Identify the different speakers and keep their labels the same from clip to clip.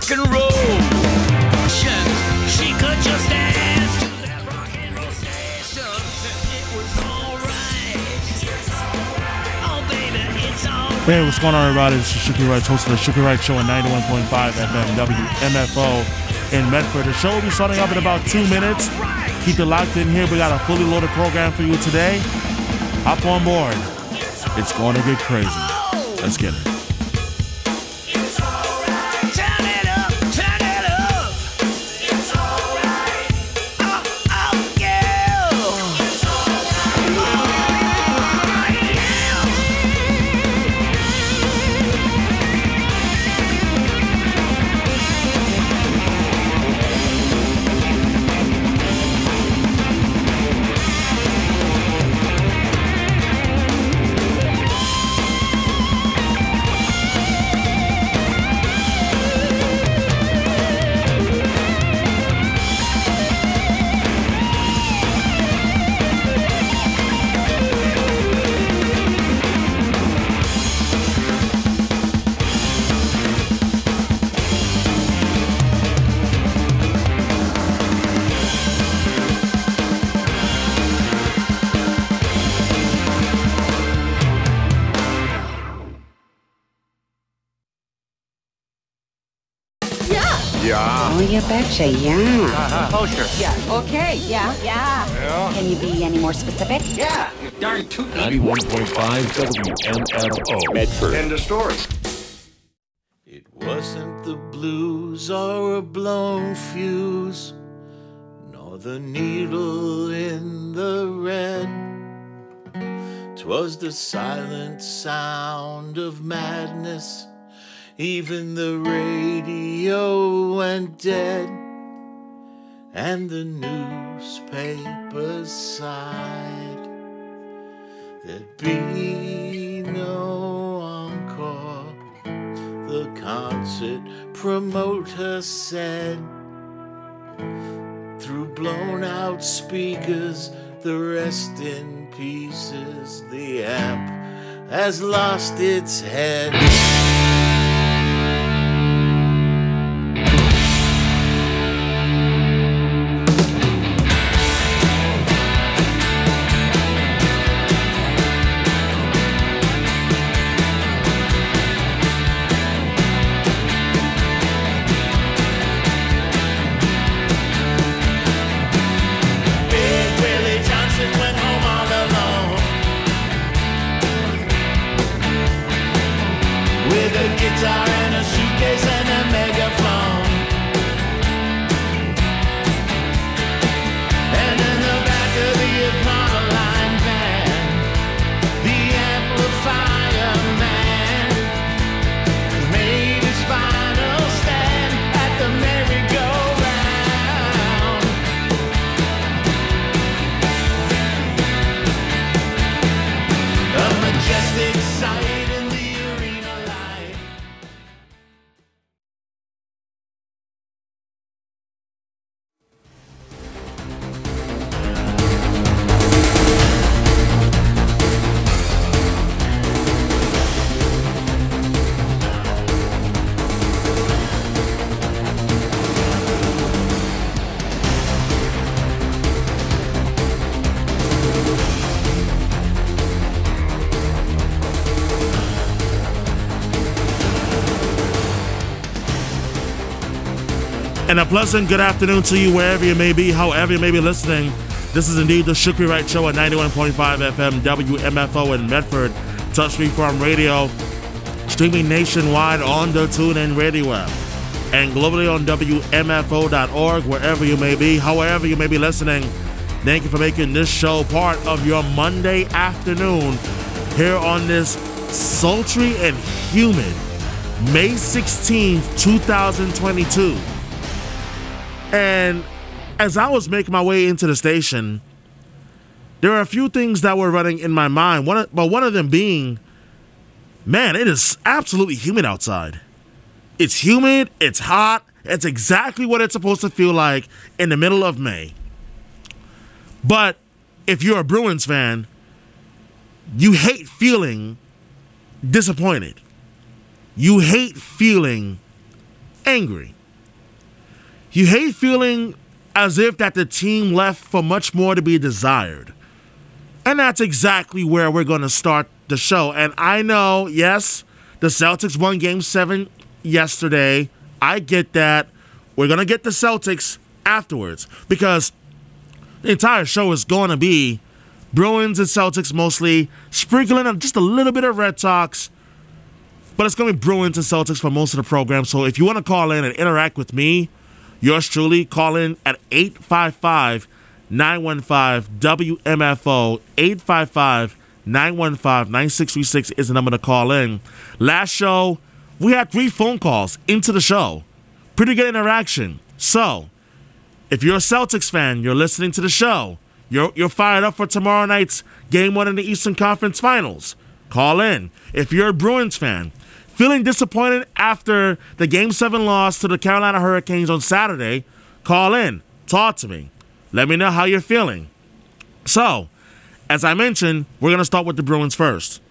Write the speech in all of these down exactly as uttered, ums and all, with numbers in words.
Speaker 1: rock and roll. She could just dance to that rock and roll station. It was alright. Oh baby, it's alright.
Speaker 2: Hey, what's going on, everybody? This is Shooky Wright, host of the Shooky Wright Show on ninety-one point five F M W M F O in Medford. The show will be starting up in about two minutes. Keep it locked in here. We got a fully loaded program for you today. Hop on board. It's going to get crazy. Let's get it.
Speaker 3: Oh, you betcha, yeah.
Speaker 4: Uh-huh. Oh, sure.
Speaker 3: Yeah. Okay, yeah. Yeah.
Speaker 4: Yeah.
Speaker 3: Can you be any more specific?
Speaker 4: Yeah. You darn tootin'.
Speaker 5: ninety-one point five W M F O. Medford.
Speaker 4: End of story.
Speaker 6: It wasn't the blues or a blown fuse, nor the needle in the red. 'Twas the silent sound of madness. Even the radio went dead, and the newspapers sighed. There'd be no encore, the concert promoter said. Through blown out speakers, the rest in pieces, the amp has lost its head.
Speaker 2: And a pleasant good afternoon to you wherever you may be, however you may be listening. This is indeed the Shooky Wright Show at ninety-one point five F M W M F O in Medford, Touchscreen Farm Radio, streaming nationwide on the TuneIn Radio app, and globally on W M F O dot org, wherever you may be, however you may be listening. Thank you for making this show part of your Monday afternoon here on this sultry and humid May sixteenth, twenty twenty-two. And as I was making my way into the station, there are a few things that were running in my mind. One, but one of them being, man, it is absolutely humid outside. It's humid, it's hot, it's exactly what it's supposed to feel like in the middle of May. But if you're a Bruins fan, you hate feeling disappointed. You hate feeling angry. you hate feeling as if that the team left for much more to be desired. And that's exactly where we're going to start the show. And I know, yes, the Celtics won Game seven yesterday. I get that. We're going to get the Celtics afterwards because the entire show is going to be Bruins and Celtics mostly, sprinkling in just a little bit of Red Sox. But it's going to be Bruins and Celtics for most of the program. So if you want to call in and interact with me, yours truly, call in at eight five five, nine one five, W M F O. eight five five, nine one five, nine six three six is the number to call in. Last show, we had three phone calls into the show. Pretty good interaction. So, if you're a Celtics fan, you're listening to the show, you're, you're fired up for tomorrow night's Game one in the Eastern Conference Finals, call in. If you're a Bruins fan, feeling disappointed after the Game seven loss to the Carolina Hurricanes on Saturday, call in. Talk to me. Let me know how you're feeling. So, as I mentioned, we're going to start with the Bruins first.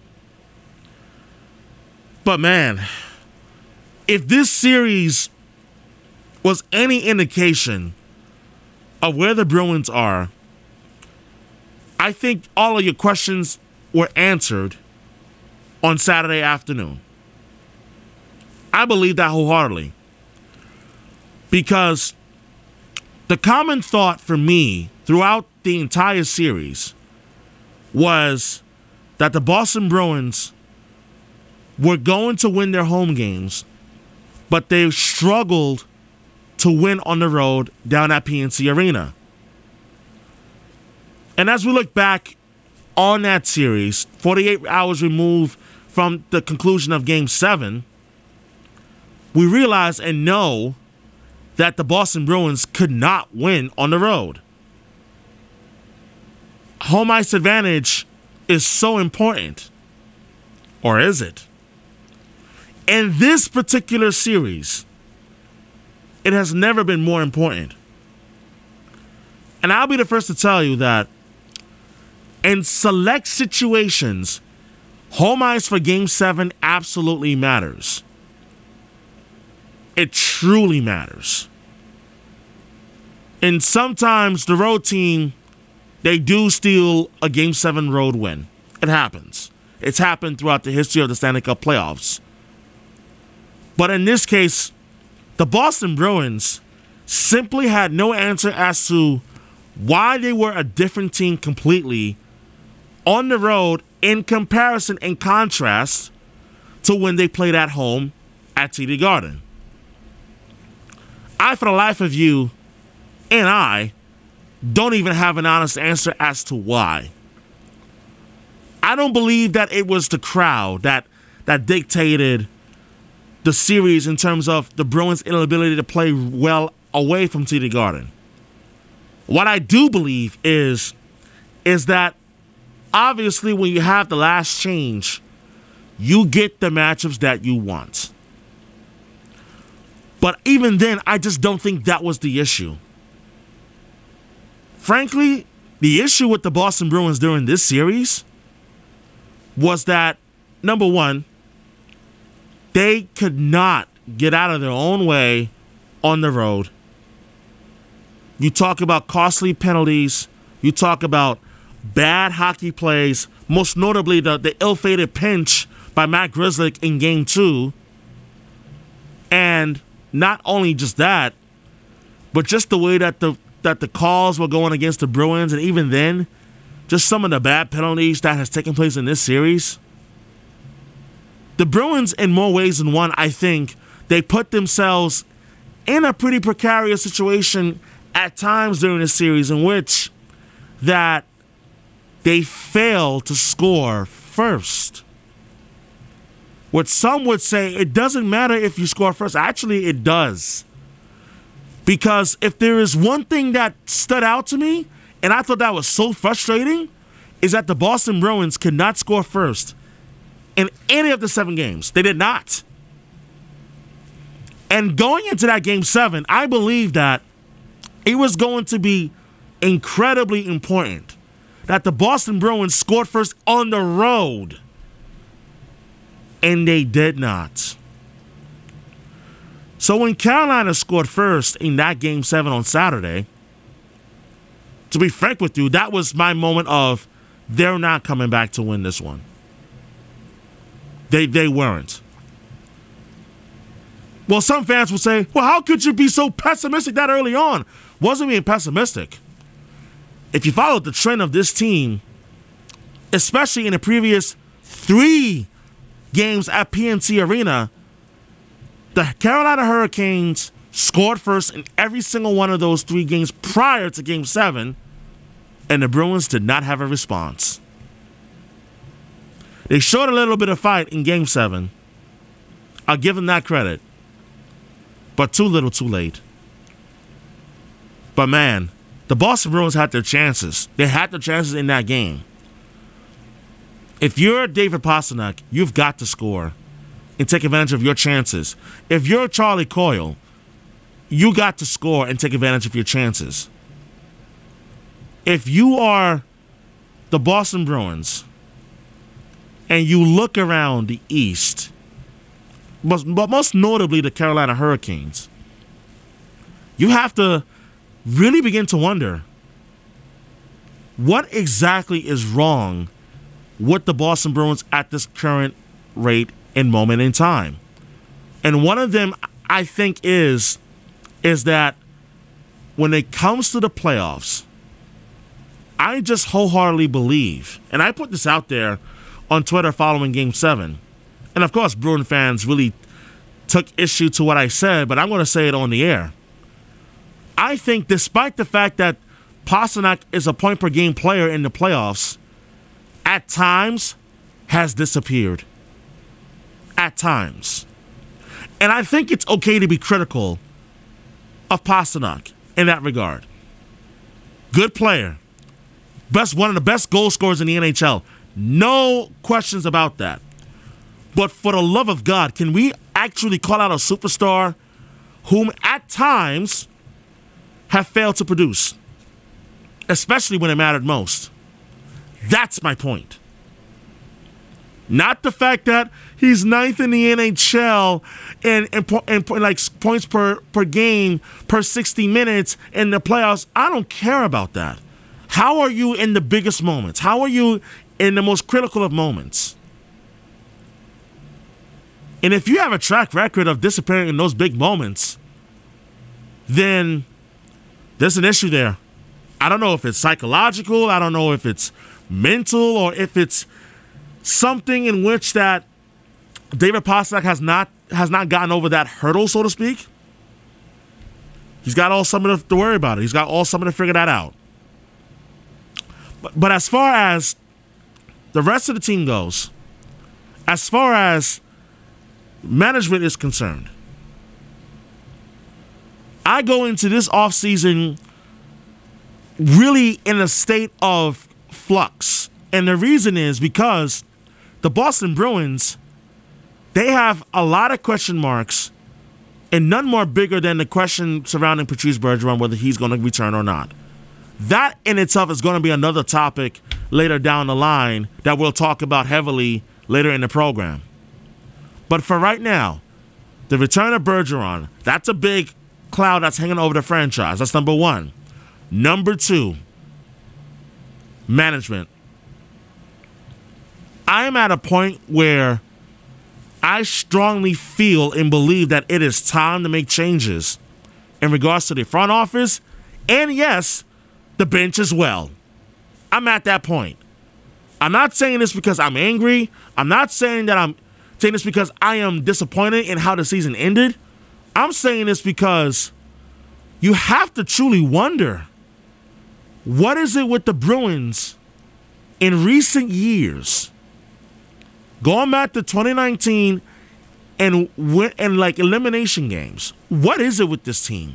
Speaker 2: But man, if this series was any indication of where the Bruins are, I think all of your questions were answered on Saturday afternoon. I believe that wholeheartedly. Because the common thought for me throughout the entire series was that the Boston Bruins were going to win their home games, but they struggled to win on the road down at P N C Arena. And as we look back on that series, forty-eight hours removed from the conclusion of Game seven, we realize and know that the Boston Bruins could not win on the road. Home ice advantage is so important. Or is it? In this particular series, it has never been more important. And I'll be the first to tell you that in select situations, home ice for Game seven absolutely matters. It truly matters. And sometimes the road team, they do steal a Game seven road win. It happens. It's happened throughout the history of the Stanley Cup playoffs. But in this case, the Boston Bruins simply had no answer as to why they were a different team completely on the road in comparison and contrast to when they played at home at T D Garden. I, for the life of you, and I, don't even have an honest answer as to why. I don't believe that it was the crowd that, that dictated the series in terms of the Bruins' inability to play well away from T D Garden. What I do believe is, is that obviously when you have the last change, you get the matchups that you want. But even then, I just don't think that was the issue. Frankly, the issue with the Boston Bruins during this series was that, number one, they could not get out of their own way on the road. You talk about costly penalties. You talk about bad hockey plays, most notably the, the ill-fated pinch by Matt Grzelcyk in Game two. And not only just that, but just the way that the that the calls were going against the Bruins, and even then, just some of the bad penalties that has taken place in this series. The Bruins, in more ways than one, I think, they put themselves in a pretty precarious situation at times during the series in which that they failed to score first. What some would say, it doesn't matter if you score first. Actually, it does. Because if there is one thing that stood out to me, and I thought that was so frustrating, is that the Boston Bruins could not score first in any of the seven games. They did not. And going into that Game seven, I believe that it was going to be incredibly important that the Boston Bruins scored first on the road. And they did not. So when Carolina scored first in that game seven on Saturday, to be frank with you, that was my moment of they're not coming back to win this one. They they weren't. Well, some fans will say, well, how could you be so pessimistic that early on? Wasn't being pessimistic. If you followed the trend of this team, especially in the previous three games at P N C Arena, the Carolina Hurricanes scored first in every single one of those three games prior to Game seven, and the Bruins did not have a response. They showed a little bit of fight in Game seven. I'll give them that credit. But too little, too late. But man, the Boston Bruins had their chances. They had their chances in that game. If you're David Pastrnak, you've got to score and take advantage of your chances. If you're Charlie Coyle, you got to score and take advantage of your chances. If you are the Boston Bruins and you look around the East, but most notably the Carolina Hurricanes, you have to really begin to wonder what exactly is wrong with the Boston Bruins at this current rate and moment in time. And one of them, I think, is, is that when it comes to the playoffs, I just wholeheartedly believe, and I put this out there on Twitter following Game seven, and of course Bruin fans really took issue to what I said, but I'm going to say it on the air. I think despite the fact that Pastrnak is a point-per-game player in the playoffs, at times has disappeared. At times. And I think it's okay to be critical of Pastrnak in that regard. Good player. Best, one of the best goal scorers in the N H L. No questions about that. But for the love of God, can we actually call out a superstar whom at times have failed to produce, especially when it mattered most? That's my point. Not the fact that he's ninth in the N H L and, and, and like points per, per game per sixty minutes in the playoffs. I don't care about that. How are you in the biggest moments? How are you in the most critical of moments? And if you have a track record of disappearing in those big moments, then there's an issue there. I don't know if it's psychological. I don't know if it's mental or if it's something in which that David Pastrnak has not has not gotten over that hurdle, so to speak. He's got all summer to worry about it. He's got all summer to figure that out. But, but as far as the rest of the team goes, as far as management is concerned, I go into this offseason really in a state of flux. And the reason is because the Boston Bruins, they have a lot of question marks and none more bigger than the question surrounding Patrice Bergeron, whether he's going to return or not. That in itself is going to be another topic later down the line that we'll talk about heavily later in the program. But for right now, the return of Bergeron, that's a big cloud that's hanging over the franchise. That's number one. Number two, management. I'm at a point where I strongly feel and believe that it is time to make changes in regards to the front office and, yes, the bench as well. I'm at that point. I'm not saying this because I'm angry. I'm not saying that I'm saying this because I am disappointed in how the season ended. I'm saying this because you have to truly wonder, what is it with the Bruins in recent years, going back to twenty nineteen and and like elimination games? What is it with this team?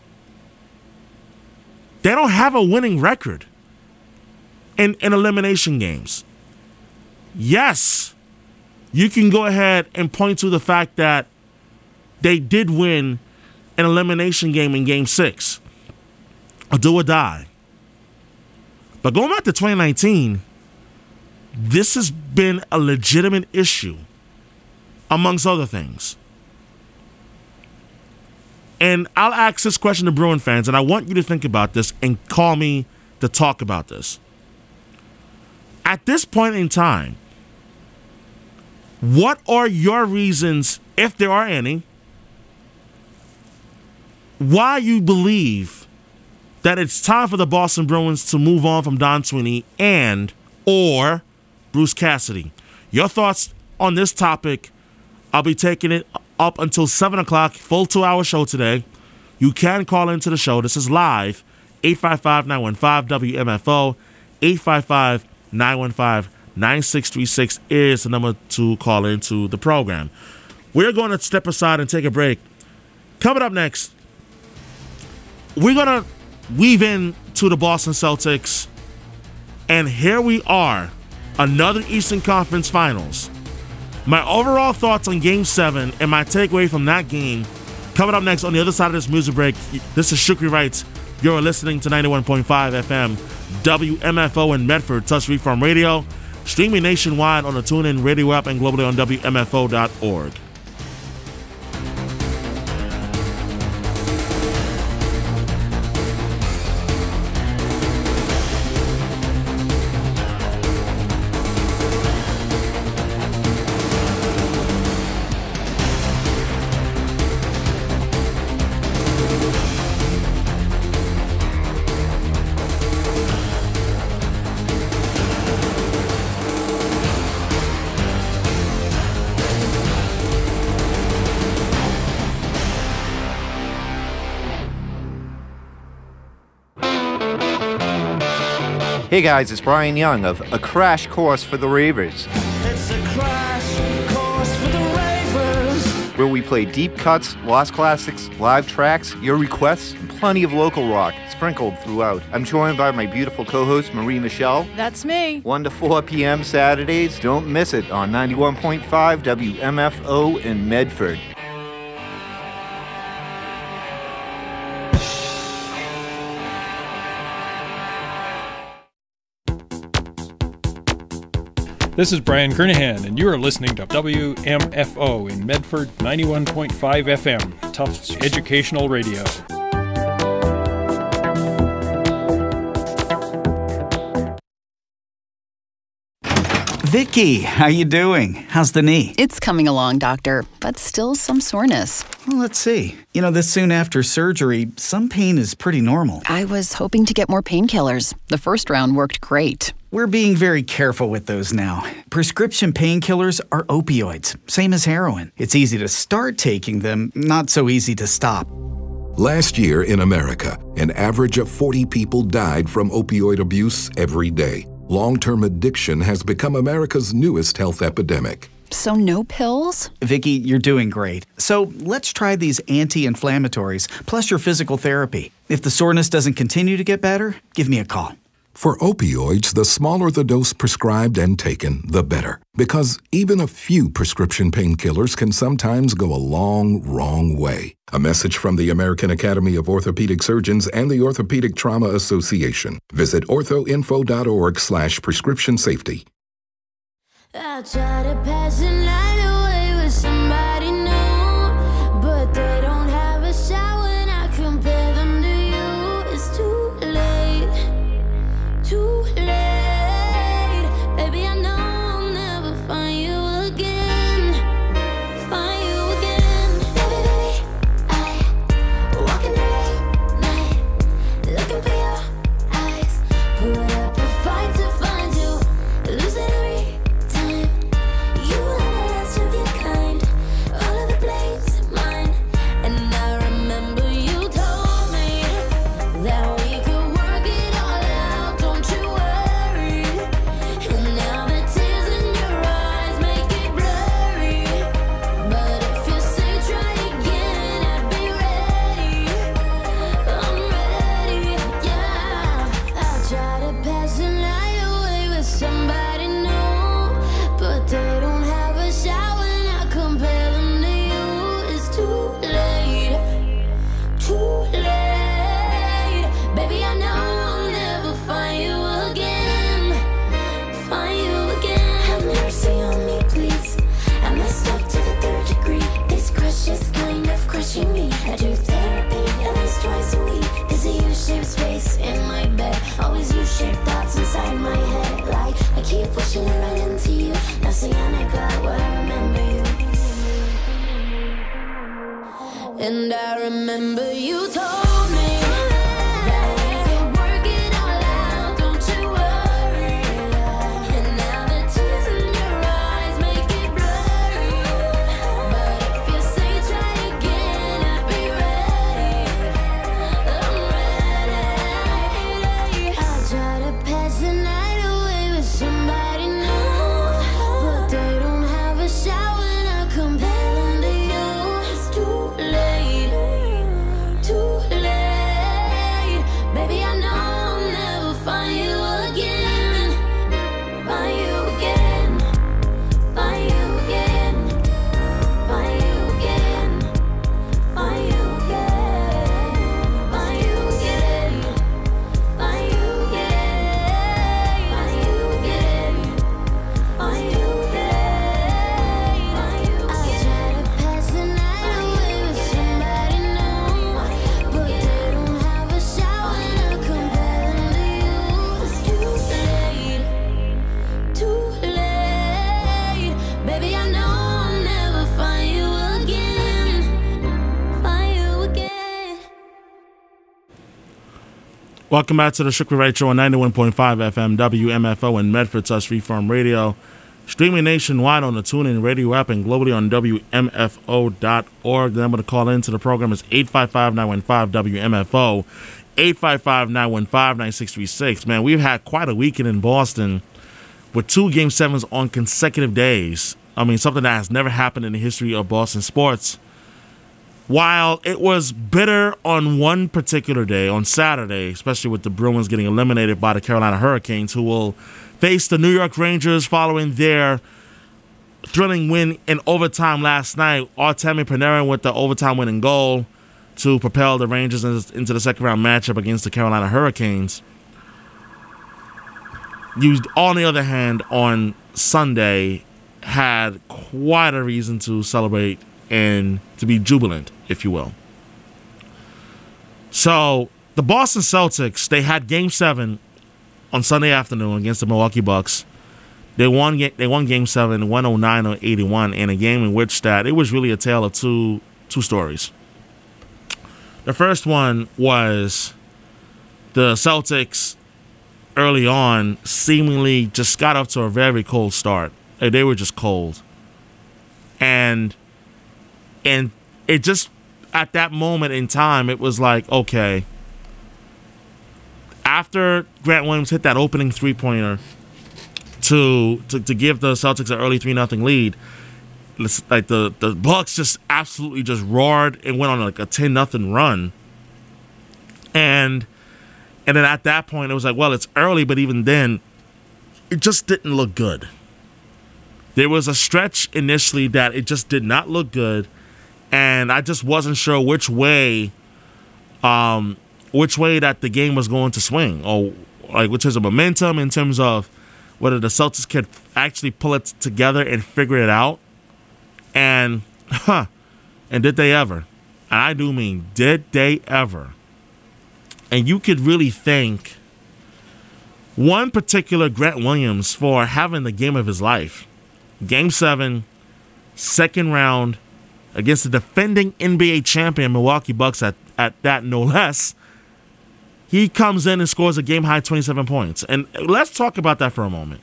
Speaker 2: They don't have a winning record in, in elimination games. Yes, you can go ahead and point to the fact that they did win an elimination game in Game six, a do or die. But going back to twenty nineteen, this has been a legitimate issue, amongst other things. And I'll ask this question to Bruin fans, and I want you to think about this and call me to talk about this. At this point in time, what are your reasons, if there are any, why you believe that it's time for the Boston Bruins to move on from Don Sweeney and or Bruce Cassidy? Your thoughts on this topic, I'll be taking it up until seven o'clock, full two-hour show today. You can call into the show. This is live, eight five five, nine one five, W M F O, eight five five, nine one five, nine six three six is the number to call into the program. We're going to step aside and take a break. Coming up next, we're going to weave in to the Boston Celtics, and here we are, another Eastern Conference Finals. My overall thoughts on Game seven and my takeaway from that game coming up next on the other side of this music break. This is Shukri Wright. You're listening to ninety-one point five F M, W M F O in Medford, Touch Freeform Radio, streaming nationwide on the TuneIn Radio app and globally on W M F O dot org.
Speaker 7: Hey guys, it's Brian Young of A Crash Course for the Ravers.
Speaker 1: It's a crash course for the Ravers.
Speaker 7: Where we play deep cuts, lost classics, live tracks, your requests, and plenty of local rock sprinkled throughout. I'm joined by my beautiful co-host, Marie Michelle.
Speaker 8: That's me.
Speaker 7: one to four p.m. Saturdays. Don't miss it on ninety-one point five W M F O in Medford.
Speaker 9: This is Brian Kernahan, and you are listening to W M F O in Medford, ninety-one point five F M, Tufts Educational Radio.
Speaker 10: Vicky, how you doing? How's the knee?
Speaker 11: It's coming along, doctor, but still some soreness.
Speaker 10: Well, let's see. You know, this soon after surgery, some pain is pretty normal.
Speaker 11: I was hoping to get more painkillers. The first round worked great.
Speaker 10: We're being very careful with those now. Prescription painkillers are opioids, same as heroin. It's easy to start taking them, not so easy to stop.
Speaker 12: Last year in America, an average of forty people died from opioid abuse every day. Long-term addiction has become America's newest health epidemic.
Speaker 11: So no pills?
Speaker 10: Vicky, you're doing great. So let's try these anti-inflammatories, plus your physical therapy. If the soreness doesn't continue to get better, give me a call.
Speaker 12: For opioids, the smaller the dose prescribed and taken, the better. Because even a few prescription painkillers can sometimes go a long, wrong way. A message from the American Academy of Orthopedic Surgeons and the Orthopedic Trauma Association. Visit orthoinfo.org slash prescription safety.
Speaker 13: I try to pass the night away with somebody new, but they don't have a shower and I compare them to you. It's too late, too late. Baby, I know I'll never find you again, find you again. Baby, baby, I walk in the late night, looking for your eyes. Put up a fight to find you, losing every time. You and I remember you told me that we could work it all out, don't you worry. And now the tears in your eyes make it blurry. But if you say try again, I'll be ready. I'm ready. I'll try to pass the night away with somebody new, but they don't have a shower and I compare them to you. It's too late, too late. Baby, I know I'll never find you again. Find you again. Find you again. Find you again. Find you again. Find you again. Find you again. Find you again. Find you again. Find you again. I try to pass the night away with somebody new, but they don't have a shower and I compare them to you. It's too late, too late. Baby, I know I'll never find you again. Find you again.
Speaker 2: Welcome back to the Shukri Wright Show on ninety-one point five F M W M F O in Medford, Touch Freeform Radio. Streaming nationwide on the TuneIn Radio app and globally on W M F O dot org. The number to call into the program is eight five five, nine one five, W M F O, eight five five, nine one five, nine six three six. Man, we've had quite a weekend in Boston with two Game sevens on consecutive days. I mean, something that has never happened in the history of Boston sports. While it was bitter on one particular day, on Saturday, especially with the Bruins getting eliminated by the Carolina Hurricanes, who will face the New York Rangers following their thrilling win in overtime last night. Artemi Panarin with the overtime winning goal to propel the Rangers into the second round matchup against the Carolina Hurricanes. You, on the other hand, on Sunday, had quite a reason to celebrate and to be jubilant, if you will. So, the Boston Celtics, they had Game seven on Sunday afternoon against the Milwaukee Bucks. They won They won Game seven, one oh nine to eighty-one, in a game in which that it was really a tale of two two stories. The first one was the Celtics early on seemingly just got up to a very cold start. They were just cold. And and it just, at that moment in time, it was like, okay, after Grant Williams hit that opening three-pointer to to, to give the Celtics an early three nothing lead, like the, the Bucks just absolutely just roared and went on like a ten nothing run. And and then at that point, it was like, well, it's early, but even then, it just didn't look good. There was a stretch initially that it just did not look good, and I just wasn't sure which way, um, which way that the game was going to swing, or like which is a momentum in terms of whether the Celtics could actually pull it together and figure it out, and huh, and did they ever? And I do mean, did they ever? And you could really thank one particular Grant Williams for having the game of his life. Game seven, second round, against the defending N B A champion Milwaukee Bucks at, at that no less. He comes in and scores a game-high twenty-seven points. And let's talk about that for a moment.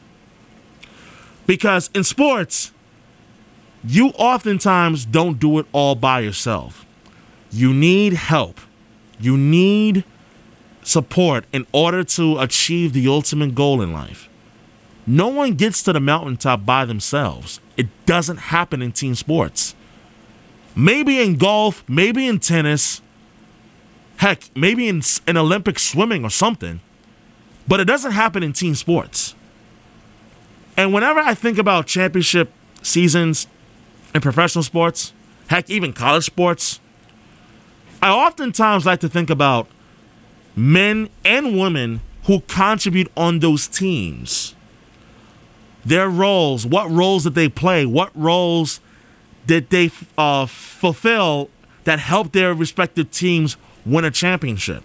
Speaker 2: Because in sports, you oftentimes don't do it all by yourself. You need help. You need support in order to achieve the ultimate goal in life. No one gets to the mountaintop by themselves. It doesn't happen in team sports. Maybe in golf, maybe in tennis, heck, maybe in, in Olympic swimming or something, but it doesn't happen in team sports. And whenever I think about championship seasons in professional sports, heck, even college sports, I oftentimes like to think about men and women who contribute on those teams. Their roles, what roles did they play? What roles did they uh, fulfill that helped their respective teams win a championship?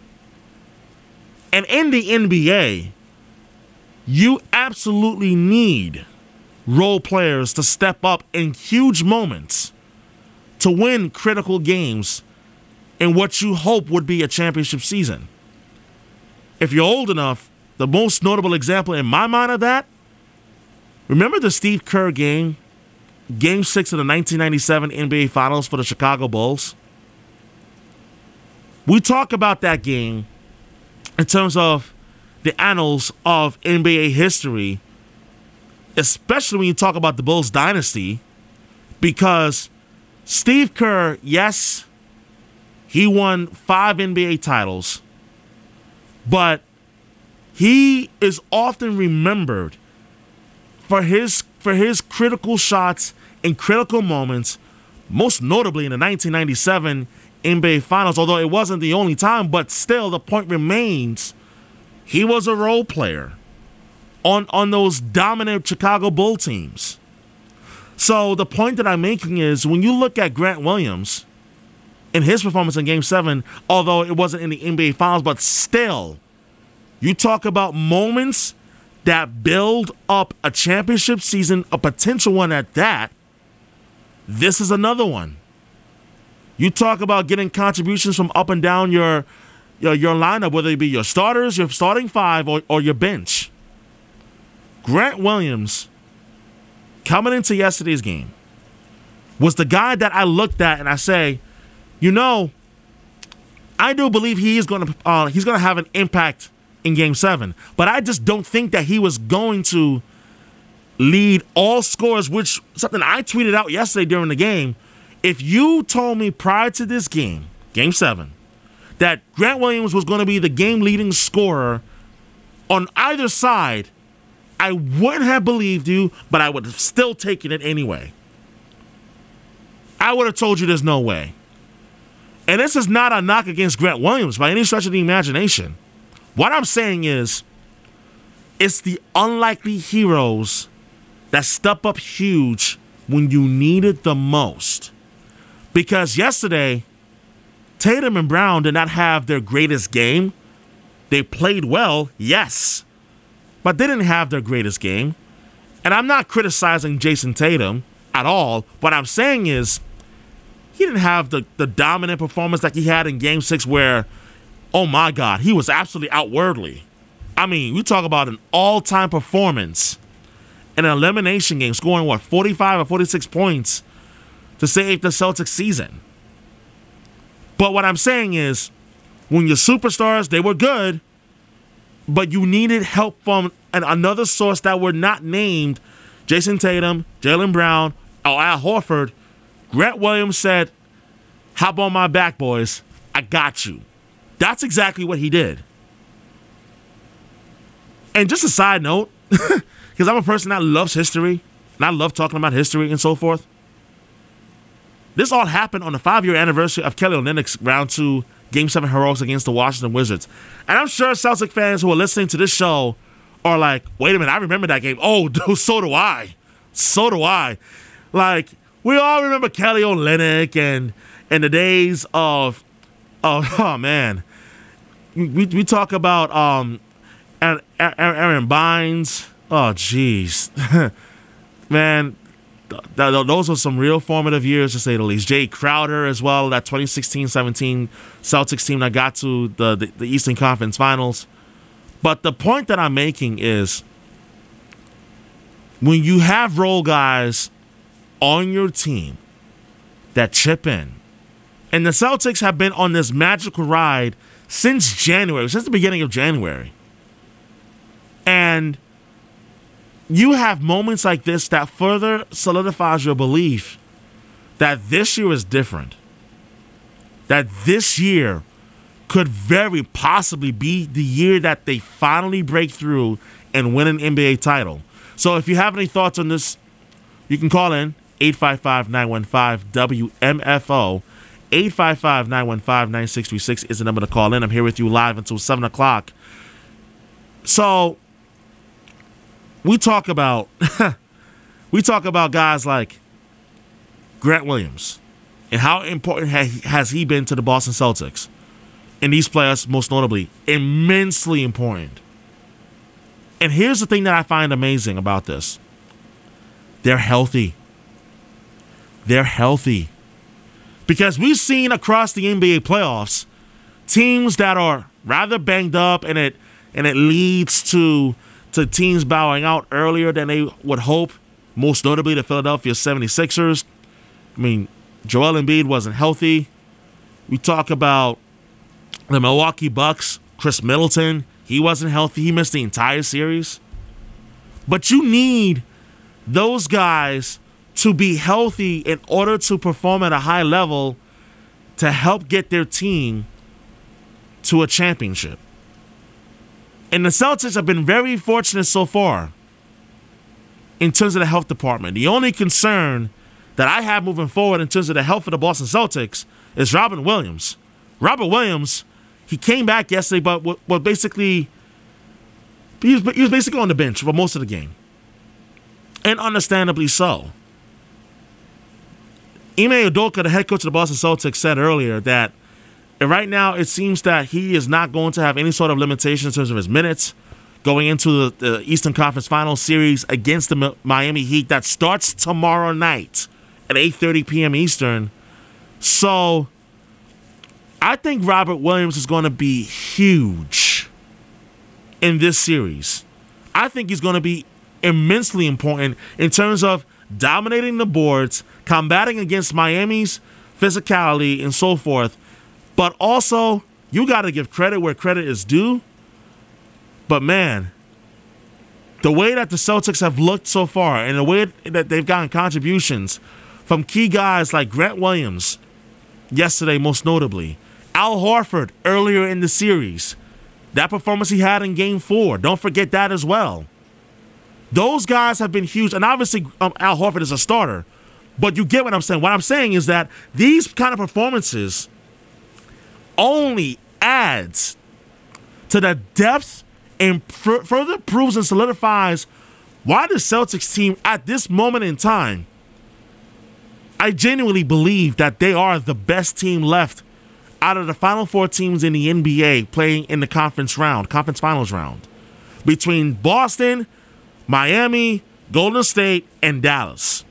Speaker 2: And in the N B A, you absolutely need role players to step up in huge moments to win critical games in what you hope would be a championship season. If you're old enough, the most notable example in my mind of that, remember the Steve Kerr game, Game six of the nineteen ninety-seven N B A Finals for the Chicago Bulls? We talk about that game in terms of the annals of N B A history, especially when you talk about the Bulls dynasty, because Steve Kerr, yes, he won five N B A titles, but he is often remembered for his for his critical shots in critical moments, most notably in the nineteen ninety-seven N B A Finals, although it wasn't the only time, but still the point remains he was a role player on, on those dominant Chicago Bull teams. So the point that I'm making is when you look at Grant Williams in his performance in Game seven, although it wasn't in the N B A Finals, but still, you talk about moments that build up a championship season, a potential one at that. This is another one. You talk about getting contributions from up and down your your, your lineup, whether it be your starters, your starting five, or, or your bench. Grant Williams, coming into yesterday's game, was the guy that I looked at and I say, you know, I do believe he is going to uh, he's going to have an impact in Game seven, but I just don't think that he was going to lead all scorers, which something I tweeted out yesterday during the game. If you told me prior to this game, Game seven, that Grant Williams was going to be the game-leading scorer on either side, I wouldn't have believed you, but I would have still taken it anyway. I would have told you there's no way. And this is not a knock against Grant Williams by any stretch of the imagination. What I'm saying is, it's the unlikely heroes that step up huge when you need it the most. Because yesterday, Tatum and Brown did not have their greatest game. They played well, yes, but they didn't have their greatest game. And I'm not criticizing Jason Tatum at all. What I'm saying is, he didn't have the, the dominant performance like he had in Game six where, oh my God, he was absolutely outwardly. I mean, we talk about an all-time performance in an elimination game, scoring, what, forty-five or forty-six points to save the Celtics season. But what I'm saying is, when your superstars, they were good, but you needed help from an, another source that were not named Jason Tatum, Jaylen Brown, or Al Horford. Grant Williams said, hop on my back, boys. I got you. That's exactly what he did. And just a side note, because I'm a person that loves history, and I love talking about history and so forth. This all happened on the five-year anniversary of Kelly Olynyk's Round two Game seven heroics against the Washington Wizards. And I'm sure Celtic fans who are listening to this show are like, wait a minute, I remember that game. Oh, dude, so do I. So do I. Like, we all remember Kelly Olynyk and, and the days of, of oh, man. We, we talk about um, Aaron, Aaron Bynes. Oh, jeez. Man, th- th- those were some real formative years, to say the least. Jay Crowder as well, that twenty sixteen seventeen Celtics team that got to the, the, the Eastern Conference Finals. But the point that I'm making is, when you have role guys on your team that chip in, and the Celtics have been on this magical ride since January, since the beginning of January. And you have moments like this that further solidifies your belief that this year is different. That this year could very possibly be the year that they finally break through and win an N B A title. So if you have any thoughts on this, you can call in eight five five, nine one five, W M F O. eight five five, nine one five, nine six three six is the number to call in. I'm here with you live until seven o'clock. So, we talk about we talk about guys like Grant Williams and how important has he been to the Boston Celtics. And these players, most notably, immensely important. And here's the thing that I find amazing about this. They're healthy. They're healthy. Because we've seen across the N B A playoffs teams that are rather banged up, and it and it leads to to teams bowing out earlier than they would hope, most notably the Philadelphia seventy-sixers. I mean, Joel Embiid wasn't healthy. We talk about the Milwaukee Bucks, Chris Middleton. He wasn't healthy. He missed the entire series. But you need those guys to be healthy in order to perform at a high level to help get their team to a championship. And the Celtics have been very fortunate so far in terms of the health department. The only concern that I have moving forward in terms of the health of the Boston Celtics is Robert Williams. Robert Williams, he came back yesterday, but what basically he was, he was basically on the bench for most of the game, and understandably so. Ime Udoka, the head coach of the Boston Celtics, said earlier that right now it seems that he is not going to have any sort of limitation in terms of his minutes going into the, the Eastern Conference Finals series against the Miami Heat that starts tomorrow night at eight thirty p.m. Eastern. So I think Robert Williams is going to be huge in this series. I think he's going to be immensely important in terms of dominating the boards, combating against Miami's physicality and so forth. But also, you got to give credit where credit is due. But man, the way that the Celtics have looked so far and the way that they've gotten contributions from key guys like Grant Williams yesterday, most notably, Al Horford earlier in the series, that performance he had in game four, don't forget that as well. Those guys have been huge. And obviously, um, Al Horford is a starter. But you get what I'm saying. What I'm saying is that these kind of performances only adds to the depth and fr- further proves and solidifies why the Celtics team at this moment in time, I genuinely believe that they are the best team left out of the final four teams in the N B A playing in the conference round, conference finals round, between Boston, Miami, Golden State, and Dallas.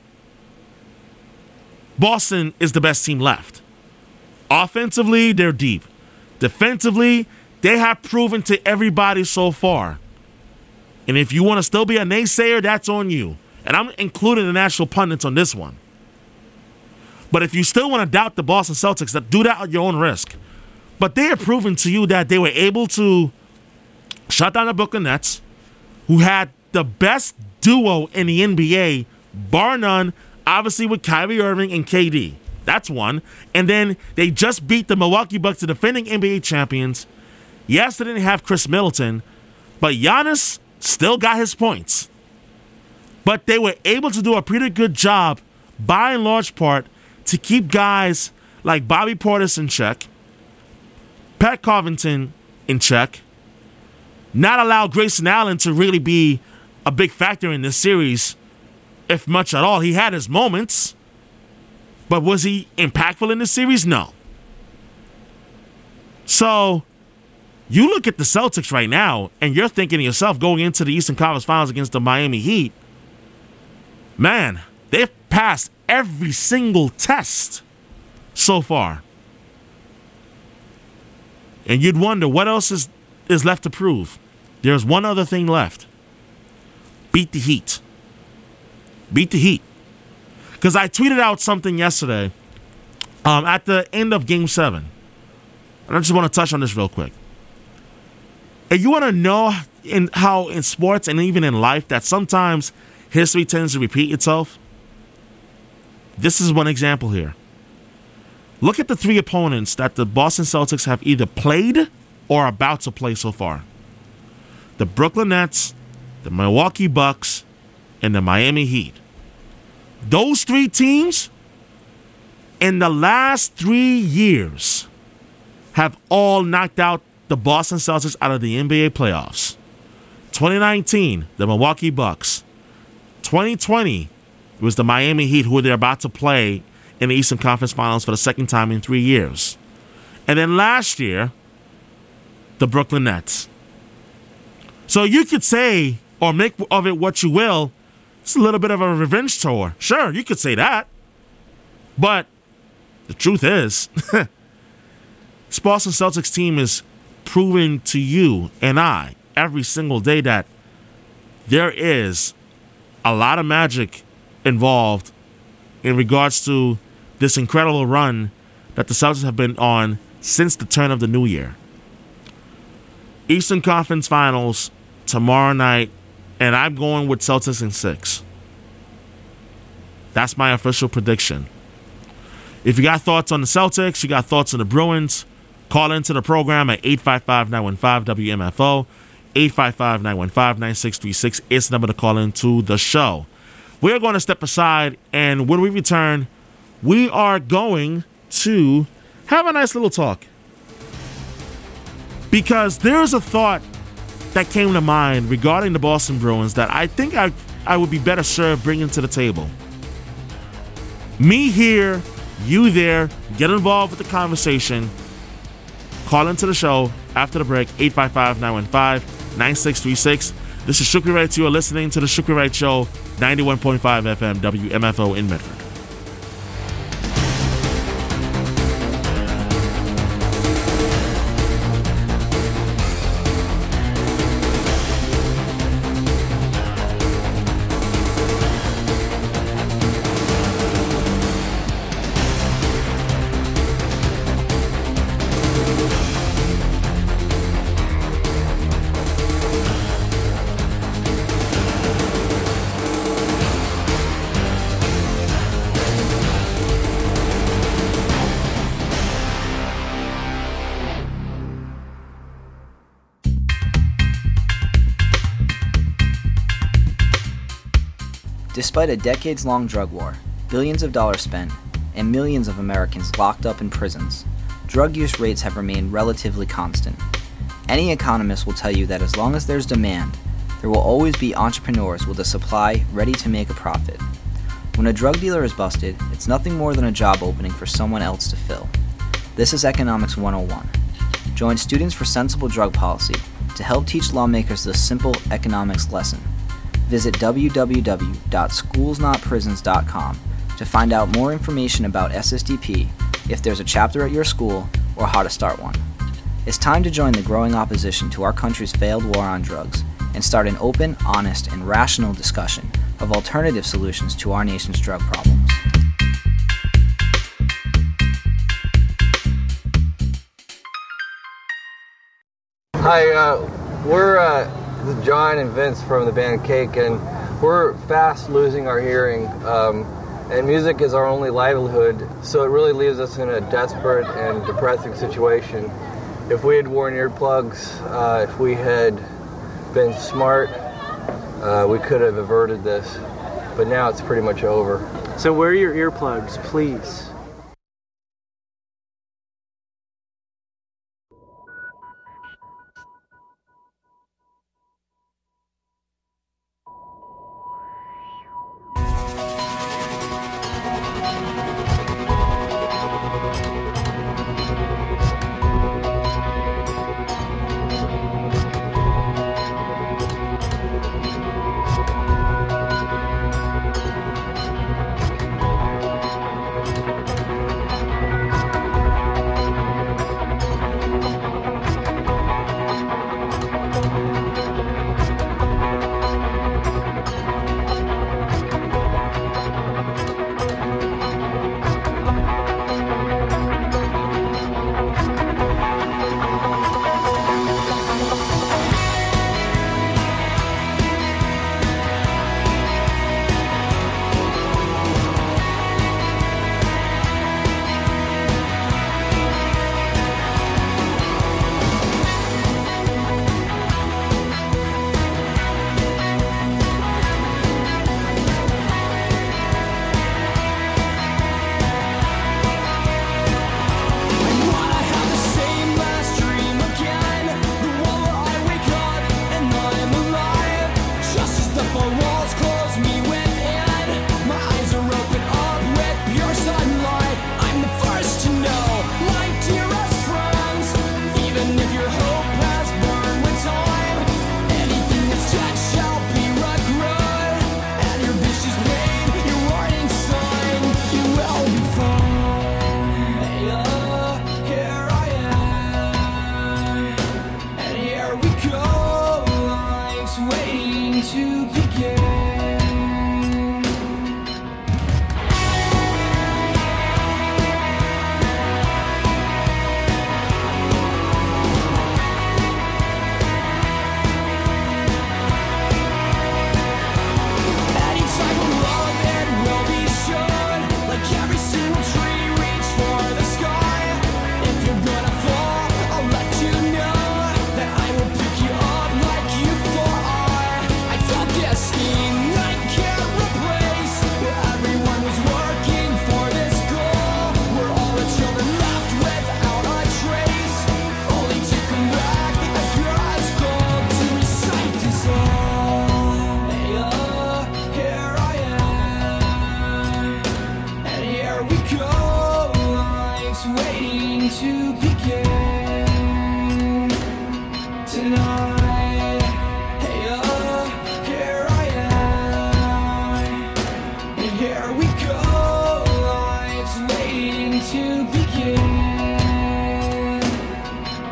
Speaker 2: Boston is the best team left. Offensively, they're deep. Defensively, they have proven to everybody so far. And if you want to still be a naysayer, that's on you. And I'm including the national pundits on this one. But if you still want to doubt the Boston Celtics, do that at your own risk. But they have proven to you that they were able to shut down the Brooklyn Nets, who had the best duo in the N B A, bar none, obviously with Kyrie Irving and K D. That's one. And then they just beat the Milwaukee Bucks, the defending N B A champions. Yes, they didn't have Chris Middleton, but Giannis still got his points. But they were able to do a pretty good job, by and large part, to keep guys like Bobby Portis in check, Pat Covington in check, not allow Grayson Allen to really be a big factor in this series, if much at all. He had his moments, but was he impactful in this series? No. So, you look at the Celtics right now, and you're thinking to yourself, going into the Eastern Conference Finals against the Miami Heat, man, they've passed every single test so far. And you'd wonder, what else is, is left to prove? There's one other thing left. Beat the Heat. Beat the Heat. Because I tweeted out something yesterday um, at the end of Game seven. And I just want to touch on this real quick. And you want to know in how in sports and even in life that sometimes history tends to repeat itself? This is one example here. Look at the three opponents that the Boston Celtics have either played or are about to play so far. The Brooklyn Nets, the Milwaukee Bucks, and the Miami Heat. Those three teams, in the last three years, have all knocked out the Boston Celtics out of the N B A playoffs. twenty nineteen, the Milwaukee Bucks. twenty twenty, it was the Miami Heat, who they're about to play in the Eastern Conference Finals for the second time in three years. And then last year, the Brooklyn Nets. So you could say, or make of it what you will, it's a little bit of a revenge tour. Sure, you could say that. But the truth is, this Boston Celtics team is proving to you and I every single day that there is a lot of magic involved in regards to this incredible run that the Celtics have been on since the turn of the new year. Eastern Conference Finals tomorrow night, and I'm going with Celtics in six. That's my official prediction. If you got thoughts on the Celtics, you got thoughts on the Bruins, call into the program at eight five five, nine one five, W M F O. eight five five, nine one five, nine six three six is the number to call into the show. We're going to step aside, and when we return, we are going to have a nice little talk. Because there's a thought that came to mind regarding the Boston Bruins that I think I, I would be better served bringing to the table. Me here, you there, get involved with the conversation. Call into the show after the break, eight five five, nine one five, nine six three six. This is Shukri Wright. You are listening to the Shukri Wright Show, ninety-one point five F M, W M F O in Medford.
Speaker 8: Despite a decades-long drug war, billions of dollars spent, and millions of Americans locked up in prisons, drug use rates have remained relatively constant. Any economist will tell you that as long as there's demand, there will always be entrepreneurs with a supply ready to make a profit. When a drug dealer is busted, it's nothing more than a job opening for someone else to fill. This is Economics one oh one. Join Students for Sensible Drug Policy to help teach lawmakers this simple economics lesson. Visit w w w dot schools not prisons dot com to find out more information about S S D P, if there's a chapter at your school, or how to start one. It's time to join the growing opposition to our country's failed war on drugs and start an open, honest, and rational discussion of alternative solutions to our nation's drug problems.
Speaker 14: Hi, uh, we're uh, John and Vince from the band Cake, and we're fast losing our hearing, um, and music is our only livelihood, so it really leaves us in a desperate and depressing situation. If we had worn earplugs, uh, if we had been smart, uh, we could have averted this, but now it's pretty much over.
Speaker 15: So wear your earplugs, please.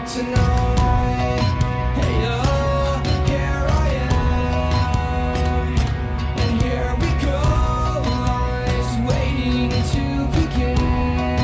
Speaker 1: tonight. Hey, oh, here I am. And here we go. Life's waiting to begin.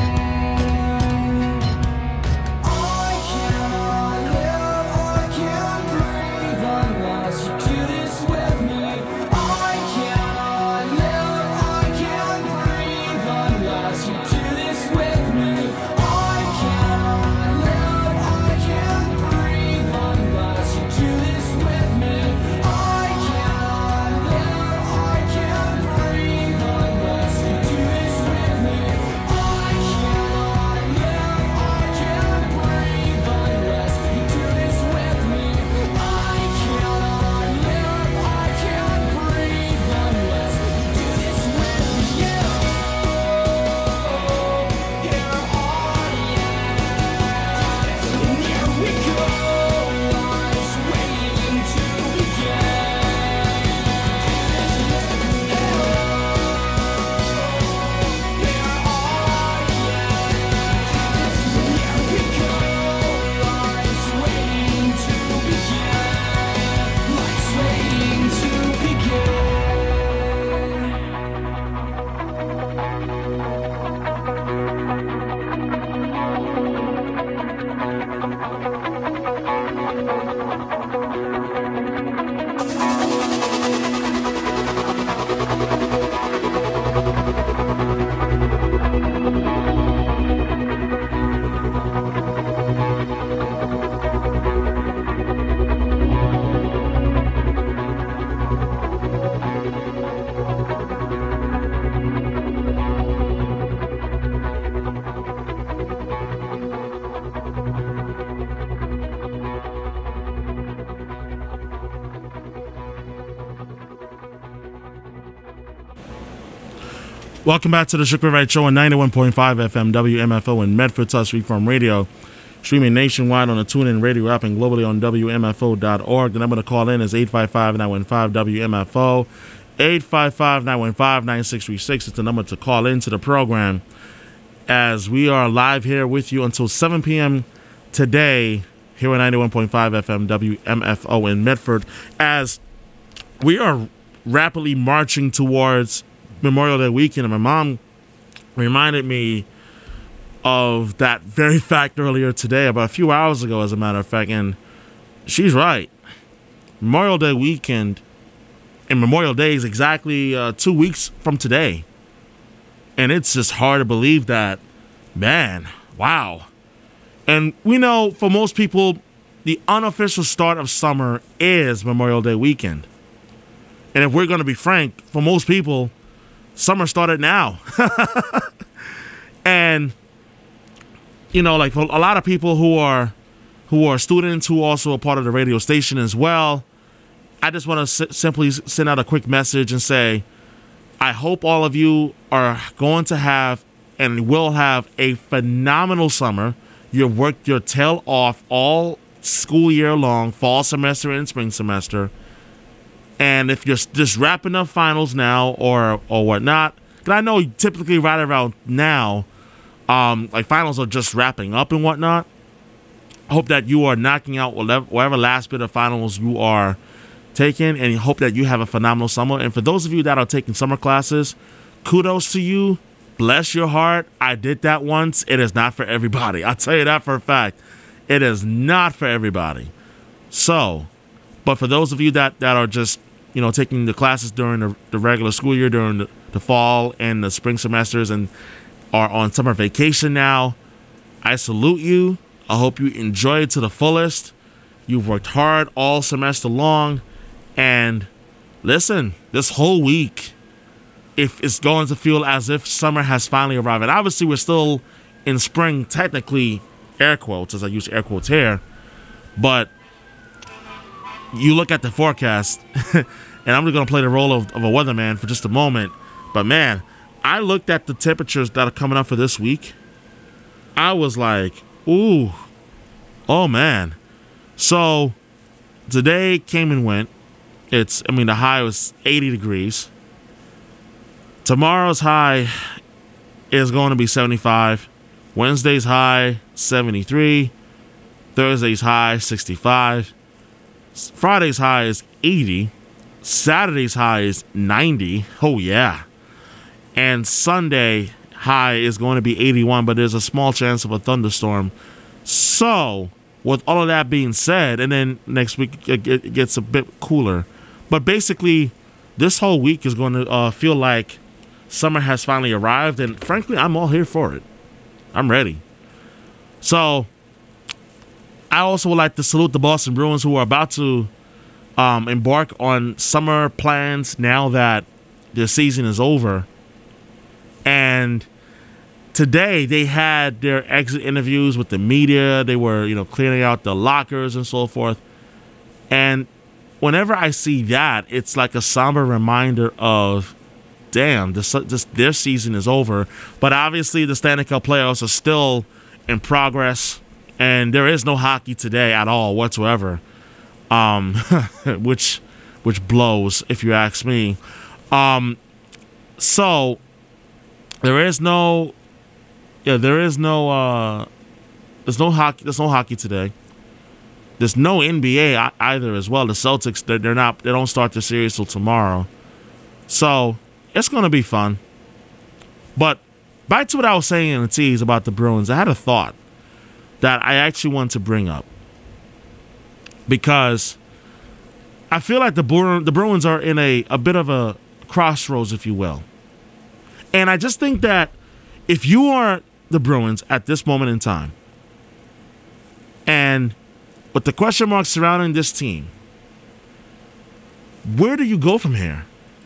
Speaker 1: I can't live, I can't breathe unless you do this with me. I can't live, I can't breathe unless you do this with me. I can't live, I can't breathe unless you do this with me. I can't live, I can't breathe unless you do this with me. I can't live, I can't breathe unless you do this with me. I can't live, I can't breathe unless you do this with me. Yeah. Here I am, and here we go. Life's waiting to begin. Here we go. Life's waiting to begin. Life's waiting to begin.
Speaker 2: Welcome back to the Sugar Right Show on ninety-one point five F M W M F O in Medford, Touch Freeform Radio. Streaming nationwide on the TuneIn Radio app and globally on W M F O dot org. The number to call in is eight five five, nine one five, W M F O. eight five five, nine one five, nine six three six is the number to call into the program. As we are live here with you until seven p.m. today here at ninety-one point five F M W M F O in Medford. As we are rapidly marching towards Memorial Day weekend, and my mom reminded me of that very fact earlier today, about a few hours ago, as a matter of fact, and she's right. Memorial Day weekend and Memorial Day is exactly uh, two weeks from today, and it's just hard to believe that, man, wow. And we know for most people, the unofficial start of summer is Memorial Day weekend, and if we're going to be frank, for most people, summer started now. And, you know, like for a lot of people who are who are students who also are part of the radio station as well, I just want to s- simply send out a quick message and say, I hope all of you are going to have and will have a phenomenal summer. You've worked your tail off all school year long, fall semester and spring semester. And if you're just wrapping up finals now or or whatnot, because I know typically right around now, um, like finals are just wrapping up and whatnot. I hope that you are knocking out whatever, whatever last bit of finals you are taking, and hope that you have a phenomenal summer. And for those of you that are taking summer classes, kudos to you. Bless your heart. I did that once. It is not for everybody. I'll tell you that for a fact. It is not for everybody. So, but for those of you that, that are just, you know, taking the classes during the, the regular school year, during the, the fall and the spring semesters, and are on summer vacation now, I salute you. I hope you enjoy it to the fullest. You've worked hard all semester long. And listen, this whole week, if it's going to feel as if summer has finally arrived. And obviously we're still in spring, technically, air quotes, as I use air quotes here. But you look at the forecast, and I'm just going to play the role of, of a weatherman for just a moment. But man, I looked at the temperatures that are coming up for this week. I was like, ooh, oh man. So today came and went. It's, I mean, the high was eighty degrees. Tomorrow's high is going to be seventy-five. Wednesday's high, seventy-three. Thursday's high sixty-five. Friday's high is eighty. Saturday's high is ninety. Oh, yeah. And Sunday high is going to be eighty-one, but there's a small chance of a thunderstorm. So, with all of that being said, and then next week it gets a bit cooler. But basically, this whole week is going to uh, feel like summer has finally arrived, and frankly, I'm all here for it. I'm ready. So, I also would like to salute the Boston Bruins, who are about to um, embark on summer plans now that their season is over. And today they had their exit interviews with the media. They were, you know, clearing out the lockers and so forth. And whenever I see that, it's like a somber reminder of, damn, this, this their season is over. But obviously the Stanley Cup playoffs are still in progress. And there is no hockey today at all whatsoever, um, which which blows, if you ask me. Um, so there is no, yeah, there is no, uh, there's no hockey. There's no hockey today. There's no N B A either as well. The Celtics, they're, they're not, they don't start their series till tomorrow, so it's gonna be fun. But back to what I was saying in the tease about the Bruins, I had a thought that I actually want to bring up, because I feel like the Bru- the Bruins are in a, a bit of a crossroads, if you will. And I just think that if you are the Bruins at this moment in time, and with the question marks surrounding this team, where do you go from here?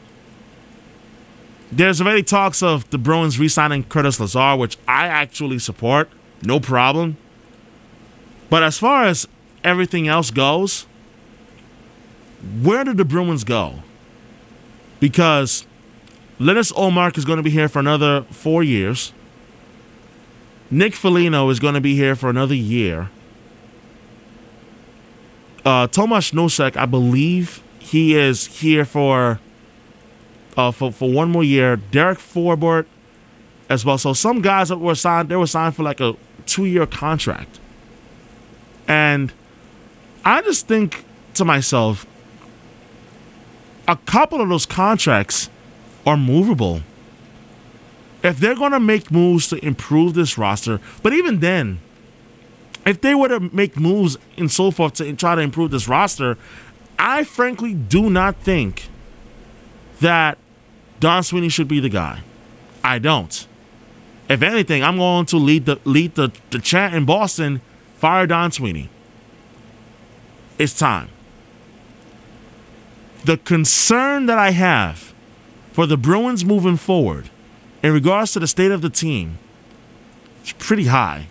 Speaker 2: There's already talks of the Bruins re-signing Curtis Lazar, which I actually support, no problem. But as far as everything else goes, where do the Bruins go? Because Linus Ullmark is going to be here for another four years. Nick Foligno is going to be here for another year. Uh, Tomáš Nosek, I believe he is here for, uh, for for one more year. Derek Forbort as well. So some guys that were signed, they were signed for like a two-year contract. And I just think to myself, a couple of those contracts are movable. If they're going to make moves to improve this roster, but even then, if they were to make moves and so forth to try to improve this roster, I frankly do not think that Don Sweeney should be the guy. I don't. If anything, I'm going to lead the lead the, the chant in Boston. Fire Don Sweeney. It's time. The concern that I have for the Bruins moving forward in regards to the state of the team is pretty high.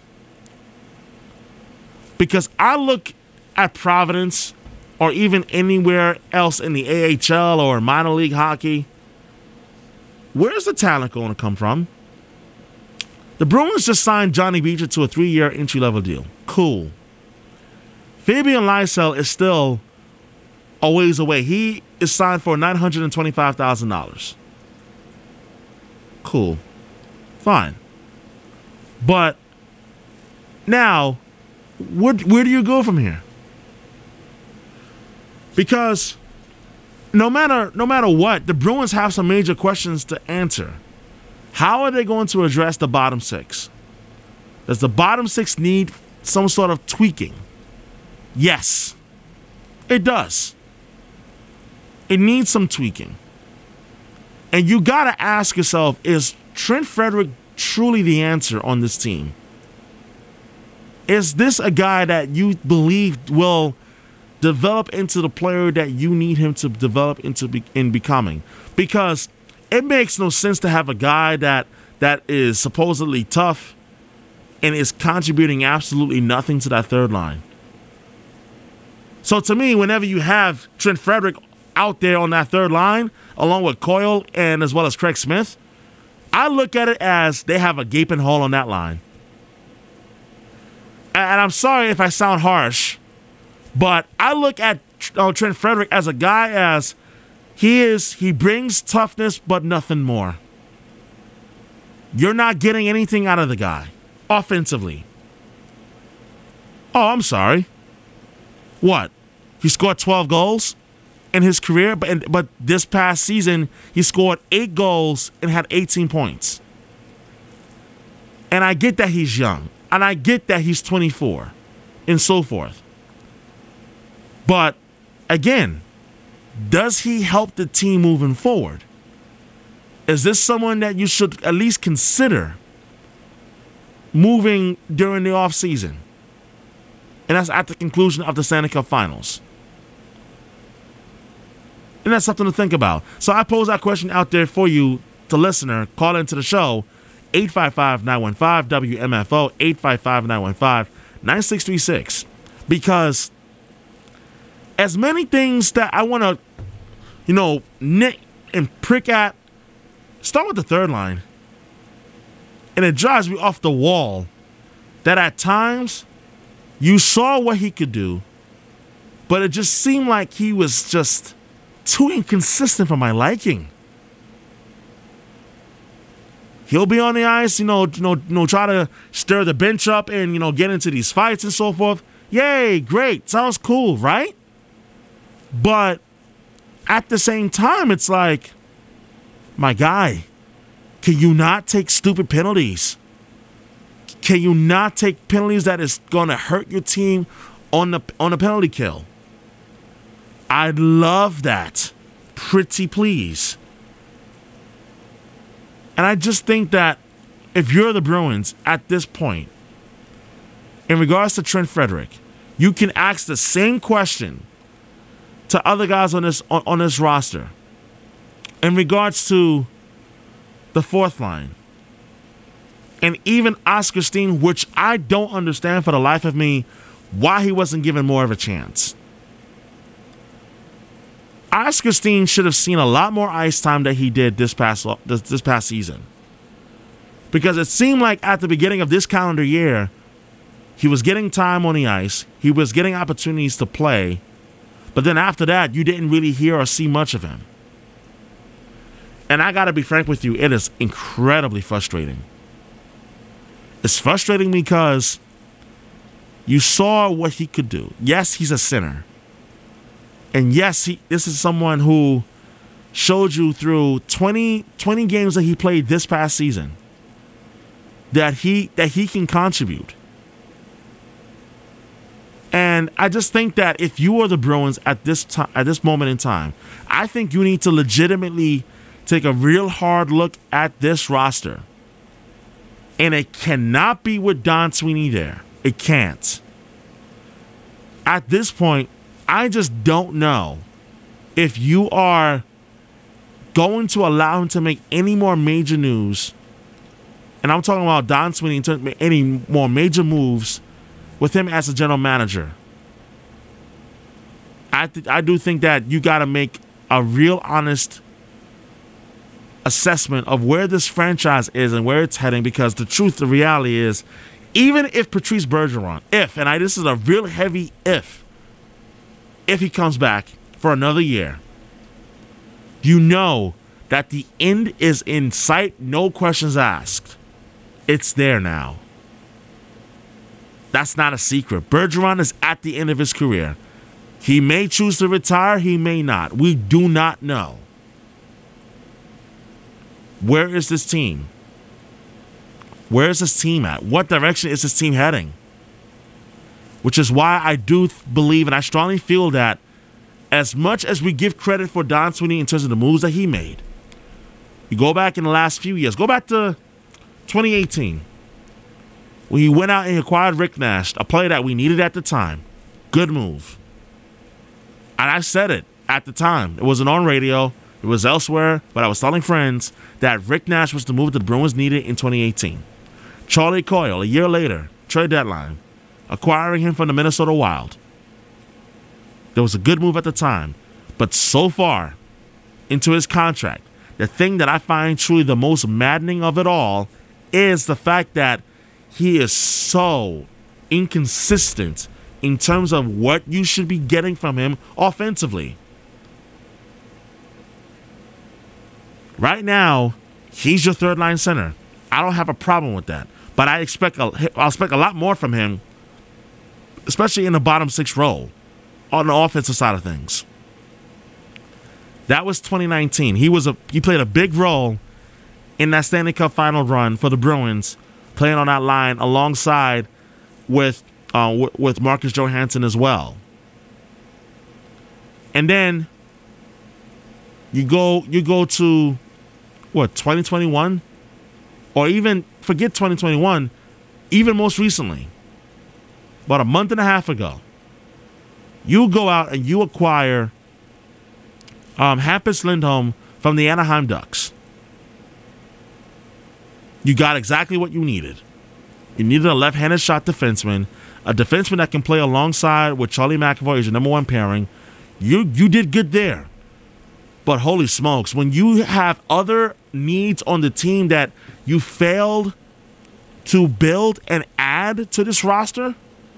Speaker 2: Because I look at Providence or even anywhere else in the A H L or minor league hockey. Where's the talent going to come from? The Bruins just signed Johnny Beecher to a three-year entry-level deal. Cool. Fabian Lysell is still a ways away. He is signed for nine hundred twenty-five thousand dollars. Cool. Fine. But now, where, where do you go from here? Because no matter no matter what, the Bruins have some major questions to answer. How are they going to address the bottom six? Does the bottom six need some sort of tweaking? Yes, it does. It needs some tweaking. And you got to ask yourself, is Trent Frederick truly the answer on this team? Is this a guy that you believe will develop into the player that you need him to develop into be, in becoming? Because it makes no sense to have a guy that that is supposedly tough and is contributing absolutely nothing to that third line. So to me, whenever you have Trent Frederick out there on that third line, along with Coyle and as well as Craig Smith, I look at it as they have a gaping hole on that line. And I'm sorry if I sound harsh, but I look at uh, Trent Frederick as a guy as he is, he brings toughness, but nothing more. You're not getting anything out of the guy offensively. Oh, I'm sorry. What? He scored twelve goals in his career, but but this past season he scored eight goals and had eighteen points. And I get that he's young, and I get that he's twenty-four, and so forth. But again, does he help the team moving forward? Is this someone that you should at least consider moving during the offseason? And that's at the conclusion of the Stanley Cup Finals. And that's something to think about. So I pose that question out there for you, the listener. Call into the show, eight five five, nine one five, W M F O, eight five five, nine one five, nine six three six. Because as many things that I want to, you know, nit and prick at, start with the third line. And it drives me off the wall that at times you saw what he could do, but it just seemed like he was just too inconsistent for my liking. He'll be on the ice, you know, you know, you know, try to stir the bench up and, you know, get into these fights and so forth. Yay, great. Sounds cool, right? But at the same time, it's like, my guy, can you not take stupid penalties? Can you not take penalties that is going to hurt your team on the on the penalty kill? I'd love that. Pretty please. And I just think that if you're the Bruins at this point, in regards to Trent Frederic, you can ask the same question to other guys on this on, on this roster. In regards to the fourth line, and even Oscar Steen, which I don't understand for the life of me why he wasn't given more of a chance. Oscar Steen should have seen a lot more ice time than he did this past this, this past season. Because it seemed like at the beginning of this calendar year, he was getting time on the ice, he was getting opportunities to play, but then after that, you didn't really hear or see much of him. And I gotta be frank with you, it is incredibly frustrating. It's frustrating because you saw what he could do. Yes, he's a center. And yes, he, this is someone who showed you through twenty, twenty games that he played this past season that he that he can contribute. And I just think that if you are the Bruins at this time, at this moment in time, I think you need to legitimately take a real hard look at this roster. And it cannot be with Don Sweeney there. It can't. At this point, I just don't know if you are going to allow him to make any more major news. And I'm talking about Don Sweeney in terms of any more major moves with him as a general manager. I, th- I do think that you got to make a real honest assessment of where this franchise is and where it's heading, because the truth, the reality is, even if Patrice Bergeron, if, and I, this is a real heavy if, if he comes back for another year, you know that the end is in sight, no questions asked. It's there now. That's not a secret. Bergeron is at the end of his career. He may choose to retire, he may not. We do not know. Where is this team? Where is this team at? What direction is this team heading? Which is why I do th- believe and I strongly feel that as much as we give credit for Don Sweeney in terms of the moves that he made, you go back in the last few years, go back to twenty eighteen, when he went out and acquired Rick Nash, a player that we needed at the time. Good move. And I said it at the time. It wasn't on radio. It was elsewhere, but I was telling friends that Rick Nash was the move that the Bruins needed in twenty eighteen. Charlie Coyle, a year later, trade deadline, acquiring him from the Minnesota Wild. There was a good move at the time, but so far into his contract, the thing that I find truly the most maddening of it all is the fact that he is so inconsistent in terms of what you should be getting from him offensively. Right now, he's your third line center. I don't have a problem with that, but I expect a, I'll expect a lot more from him especially in the bottom six role on the offensive side of things. That was twenty nineteen. He was a he played a big role in that Stanley Cup final run for the Bruins, playing on that line alongside with uh, w- with Marcus Johansson as well. And then you go you go to what, twenty twenty-one, or even forget twenty twenty-one, even most recently, about a month and a half ago, you go out and you acquire um, Hampus Lindholm from the Anaheim Ducks. You got exactly what you needed. You needed a left-handed shot defenseman, a defenseman that can play alongside with Charlie McAvoy as your number one pairing. You you did good there. But holy smokes, when you have other needs on the team that you failed to build and add to this roster,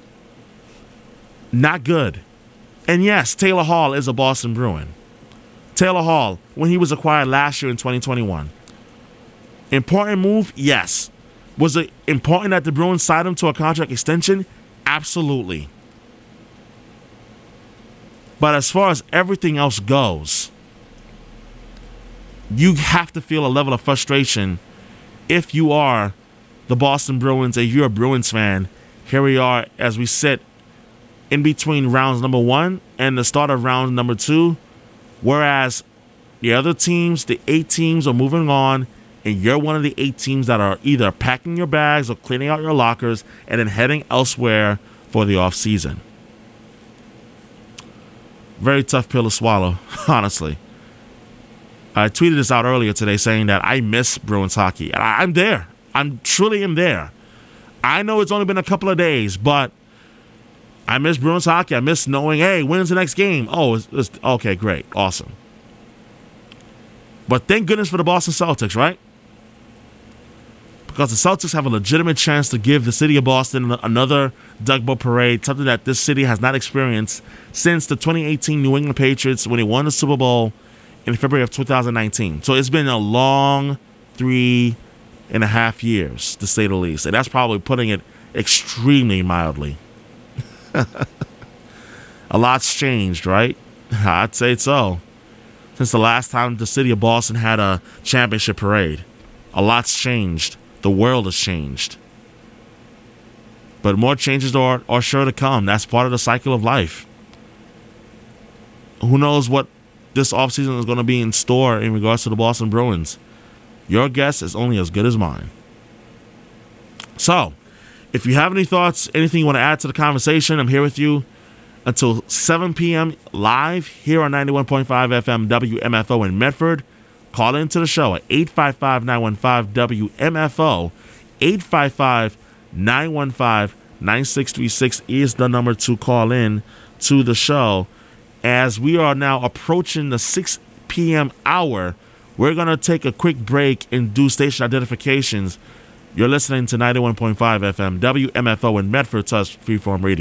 Speaker 2: not good. And yes, Taylor Hall is a Boston Bruin. Taylor Hall, when he was acquired last year in twenty twenty-one. Important move? Yes. Was it important that the Bruins signed him to a contract extension? Absolutely. But as far as everything else goes, you have to feel a level of frustration if you are the Boston Bruins, if you're a Bruins fan. Here we are as we sit in between rounds number one and the start of round number two, whereas the other teams, the eight teams, are moving on, and you're one of the eight teams that are either packing your bags or cleaning out your lockers and then heading elsewhere for the offseason. Very tough pill to swallow, honestly. I tweeted this out earlier today saying that I miss Bruins hockey. And I, I'm there. I'm truly am there. I know it's only been a couple of days, but I miss Bruins hockey. I miss knowing, hey, when's the next game? Oh, it's, it's, okay, great. Awesome. But thank goodness for the Boston Celtics, right? Because the Celtics have a legitimate chance to give the city of Boston another Doug Bowl parade, something that this city has not experienced since the twenty eighteen New England Patriots when they won the Super Bowl in February of two thousand nineteen. So it's been a long three and a half years, to say the least. And that's probably putting it extremely mildly. A lot's changed, right? I'd say so. Since the last time the city of Boston had a championship parade. A lot's changed. The world has changed. But more changes are, are sure to come. That's part of the cycle of life. Who knows what this offseason is going to be in store in regards to the Boston Bruins? Your guess is only as good as mine. So, if you have any thoughts, anything you want to add to the conversation, I'm here with you until seven p.m. live here on ninety-one point five F M W M F O in Medford. Call into the show at eight five five, nine one five, W M F O. eight five five, nine one five, nine six three six is the number to call in to the show. As we are now approaching the six p.m. hour, we're going to take a quick break and do station identifications. You're listening to ninety-one point five F M W M F O in Medford, Touch Freeform Radio.